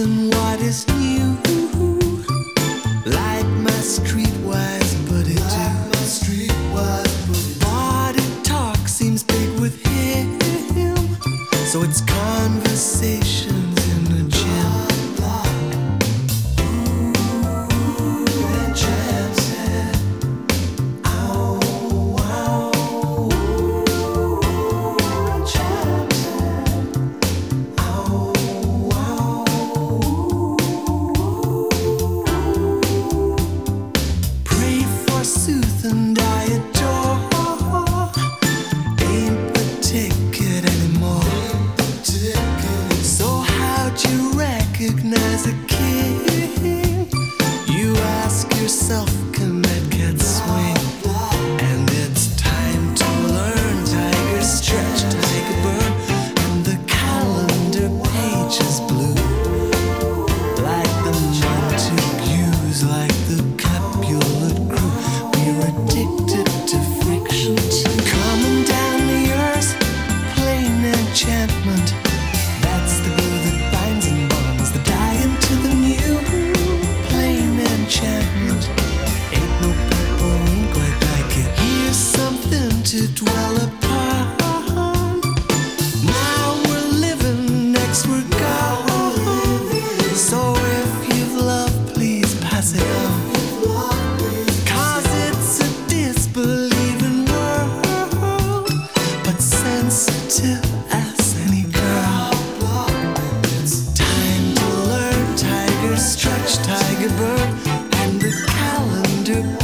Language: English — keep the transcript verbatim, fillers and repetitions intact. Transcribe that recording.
asking what is new. Like my streetwise buddy too. My streetwise buddy. Body talk seems big with him, so it's conversations in the gym. Sooth and I adore. Ain't the ticket anymore. So how'd you recognize a king? You ask yourself, can that cat swing? And it's time to learn. Tiger stretch, tiger burn, and the calendar page is blue. Like the Montagues, like the Capulet crew. Addicted to friction. Coming down the earth, plain enchantment. That's the glue that binds and bonds the die into the new. Plain enchantment. Ain't no purple rain quite like it. Here's something to dwell upon. Now we're living, next we're gone. So if you've loved, please pass it on. Believing world, but sensitive as any girl. It's time to learn. Tiger stretch, tiger burn, and the calendar